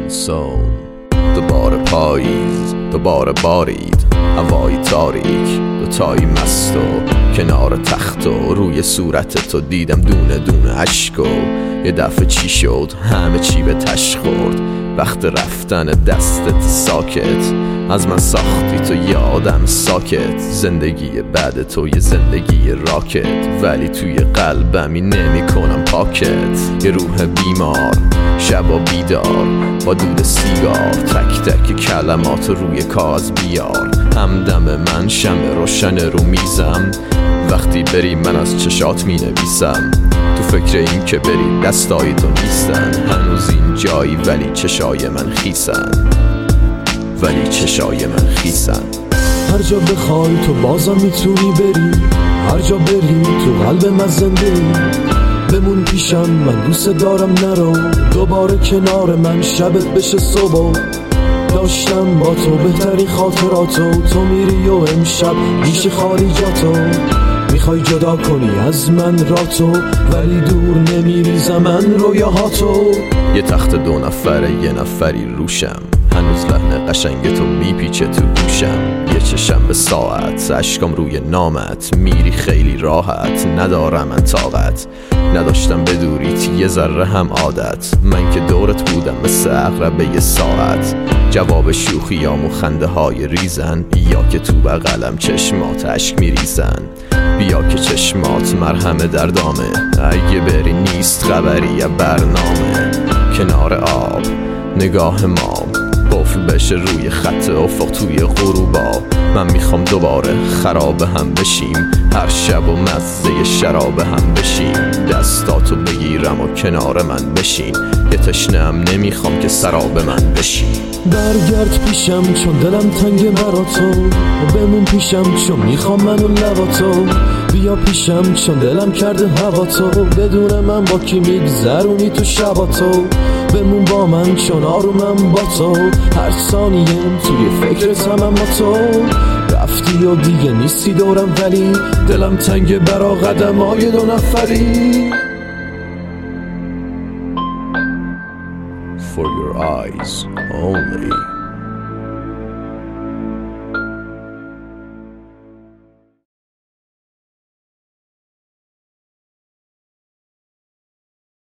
مونسون. دوباره پاییز، دوباره بارید، هوای تاریک، دوتایی مست و کنار تخت و روی صورت تو دیدم دونه دونه عشق و یه دفعه چی شد همه چی به تش خورد. وقت رفتن دستت ساکت، از من ساختی تو یه آدم ساکت. زندگی بعد تو یه زندگی راکت، ولی توی قلبمی نمی کنم پاکت. یه روح بیمار شب و بیدار با دود سیگار، تک تک کلمات روی کاغذ بیار. همدم من شمع روشن رو میزم، وقتی بری من از چشات می نویسم. تو فکر این که بری دستای تو نیستن، هنوز این جایی ولی چشای من خیسن، ولی چشای من خیسن. هر جا بخوای تو بازم میتونی بری، هر جا بری تو قلب من زنده. بمون پیشم من دوست دارم نرو، دوباره کنار من شبت بشه صبح. داشتم با تو بهترین خاطراتو، تو میری و امشب میشه خارجاتو. میخوای جدا کنی از من راتو، ولی دور نمیریزم من رویاهاتو. یه تخت دو نفره یه نفری روشم، هنوز لحن قشنگ تو میپیچه تو گوشم. یه چشم به ساعت، اشکام روی نامت، میری خیلی راحت، ندارم من طاقت. نداشتم بدوریت یه ذره هم عادت، من که دورت بودم مثل عقربه یه ساعت. جواب شوخیام و خنده های ریزن، یا که تو بغلم چشمات اشک میریزن. بیا که چشمات مرهم دردامه، اگه بری نیست خبری یا برنامه. کنار آب نگاه ما قفل بشه روی خط افق توی غروبا. من میخوام دوباره خراب هم بشیم، هر شب و مزه شراب هم بشیم. دستاتو بگیرم و کنار من بشین، یه تشنه‌ام نمیخوام که سراب من بشین. برگرد پیشم چون دلم تنگ براتو، بمون پیشم چون میخوام منو لباتو. بیا پیشم چون دلم کرده هواتو، بدون من با کی میگذرونی تو شباتو. بمون با من چون آرومم با تو، هر ثانیه توی فکرتم اما تو. رفتی و دیگه نیستی دورم، ولی دلم تنگ برا قدمای دو نفری. For your eyes only.